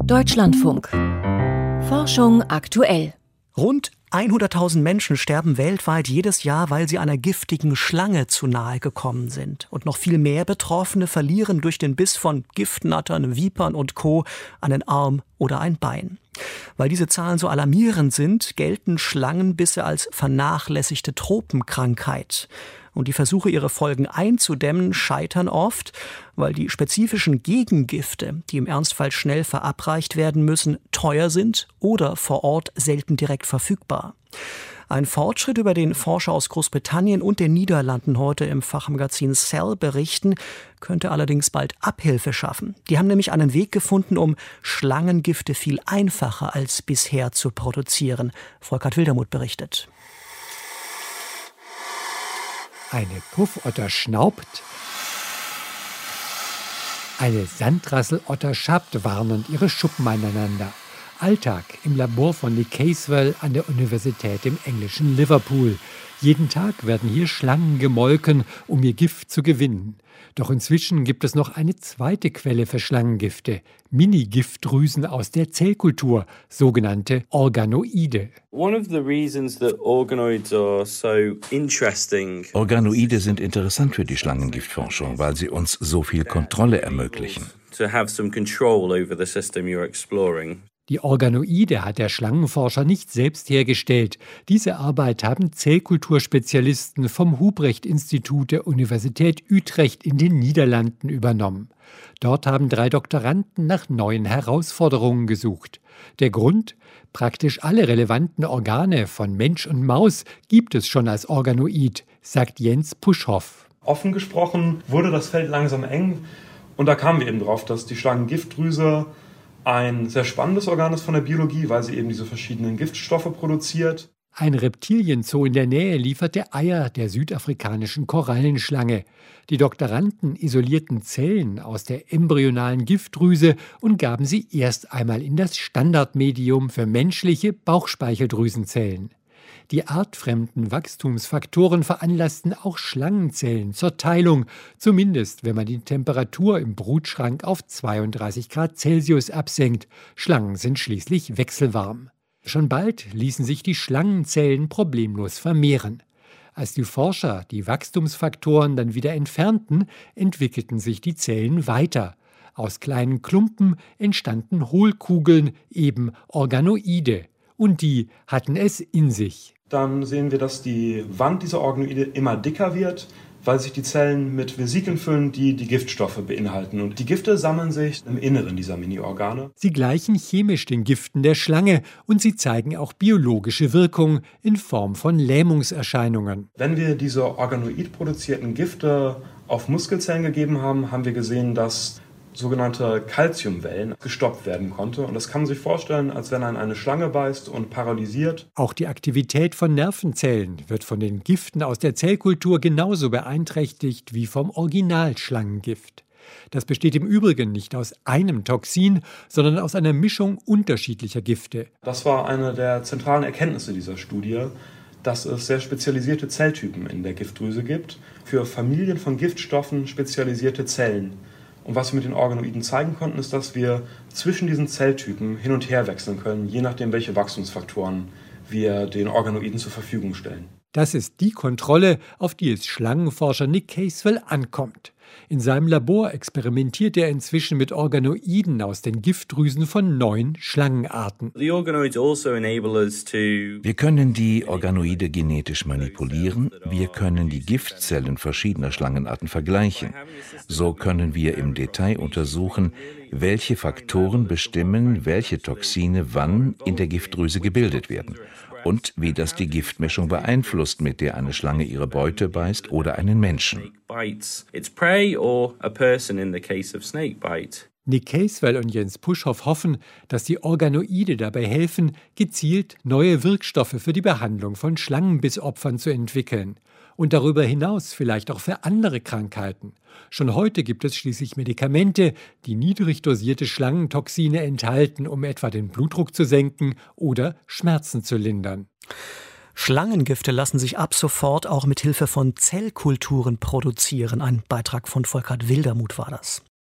Deutschlandfunk. Forschung aktuell. Rund 100.000 Menschen sterben weltweit jedes Jahr, weil sie einer giftigen Schlange zu nahe gekommen sind. Und noch viel mehr Betroffene verlieren durch den Biss von Giftnattern, Vipern und Co. einen Arm oder ein Bein. Weil diese Zahlen so alarmierend sind, gelten Schlangenbisse als vernachlässigte Tropenkrankheit. Und die Versuche, ihre Folgen einzudämmen, scheitern oft, weil die spezifischen Gegengifte, die im Ernstfall schnell verabreicht werden müssen, teuer sind oder vor Ort selten direkt verfügbar. Ein Fortschritt, über den Forscher aus Großbritannien und den Niederlanden heute im Fachmagazin Cell berichten, könnte allerdings bald Abhilfe schaffen. Die haben nämlich einen Weg gefunden, um Schlangengifte viel einfacher als bisher zu produzieren. Volkert Wildermuth berichtet. Eine Puffotter schnaubt, eine Sandrasselotter schabt warnend ihre Schuppen aneinander. Alltag im Labor von Nick Caswell an der Universität im englischen Liverpool. Jeden Tag werden hier Schlangen gemolken, um ihr Gift zu gewinnen. Doch inzwischen gibt es noch eine zweite Quelle für Schlangengifte: Mini-Giftdrüsen aus der Zellkultur, sogenannte Organoide. Organoide sind interessant für die Schlangengiftforschung, weil sie uns so viel Kontrolle ermöglichen. Die Organoide hat der Schlangenforscher nicht selbst hergestellt. Diese Arbeit haben Zellkulturspezialisten vom Hubrecht-Institut der Universität Utrecht in den Niederlanden übernommen. Dort haben 3 Doktoranden nach neuen Herausforderungen gesucht. Der Grund? Praktisch alle relevanten Organe von Mensch und Maus gibt es schon als Organoid, sagt Jens Puschhoff. Offen gesprochen wurde das Feld langsam eng und da kamen wir eben drauf, dass die Schlangengiftdrüse ein sehr spannendes Organ ist von der Biologie, weil sie eben diese verschiedenen Giftstoffe produziert. Ein Reptilienzoo in der Nähe lieferte Eier der südafrikanischen Korallenschlange. Die Doktoranden isolierten Zellen aus der embryonalen Giftdrüse und gaben sie erst einmal in das Standardmedium für menschliche Bauchspeicheldrüsenzellen. Die artfremden Wachstumsfaktoren veranlassten auch Schlangenzellen zur Teilung, zumindest wenn man die Temperatur im Brutschrank auf 32 Grad Celsius absenkt. Schlangen sind schließlich wechselwarm. Schon bald ließen sich die Schlangenzellen problemlos vermehren. Als die Forscher die Wachstumsfaktoren dann wieder entfernten, entwickelten sich die Zellen weiter. Aus kleinen Klumpen entstanden Hohlkugeln, eben Organoide. Und die hatten es in sich. Dann sehen wir, dass die Wand dieser Organoide immer dicker wird, weil sich die Zellen mit Vesikeln füllen, die die Giftstoffe beinhalten. Und die Gifte sammeln sich im Inneren dieser Mini-Organe. Sie gleichen chemisch den Giften der Schlange und sie zeigen auch biologische Wirkung in Form von Lähmungserscheinungen. Wenn wir diese organoid-produzierten Gifte auf Muskelzellen gegeben haben, haben wir gesehen, dass sogenannte Calciumwellen gestoppt werden konnte. Und das kann man sich vorstellen, als wenn eine Schlange beißt und paralysiert. Auch die Aktivität von Nervenzellen wird von den Giften aus der Zellkultur genauso beeinträchtigt wie vom Originalschlangengift. Das besteht im Übrigen nicht aus einem Toxin, sondern aus einer Mischung unterschiedlicher Gifte. Das war eine der zentralen Erkenntnisse dieser Studie, dass es sehr spezialisierte Zelltypen in der Giftdrüse gibt, für Familien von Giftstoffen spezialisierte Zellen. Und was wir mit den Organoiden zeigen konnten, ist, dass wir zwischen diesen Zelltypen hin und her wechseln können, je nachdem, welche Wachstumsfaktoren wir den Organoiden zur Verfügung stellen. Das ist die Kontrolle, auf die es Schlangenforscher Nick Caswell ankommt. In seinem Labor experimentiert er inzwischen mit Organoiden aus den Giftdrüsen von 9 Schlangenarten. Wir können die Organoide genetisch manipulieren, wir können die Giftzellen verschiedener Schlangenarten vergleichen. So können wir im Detail untersuchen, welche Faktoren bestimmen, welche Toxine wann in der Giftdrüse gebildet werden und wie das die Giftmischung beeinflusst, mit der eine Schlange ihre Beute beißt oder einen Menschen. Nick Caswell und Jens Puschhoff hoffen, dass die Organoide dabei helfen, gezielt neue Wirkstoffe für die Behandlung von Schlangenbissopfern zu entwickeln. Und darüber hinaus vielleicht auch für andere Krankheiten. Schon heute gibt es schließlich Medikamente, die niedrig dosierte Schlangentoxine enthalten, um etwa den Blutdruck zu senken oder Schmerzen zu lindern. Schlangengifte lassen sich ab sofort auch mit Hilfe von Zellkulturen produzieren. Ein Beitrag von Volkert Wildermuth war das.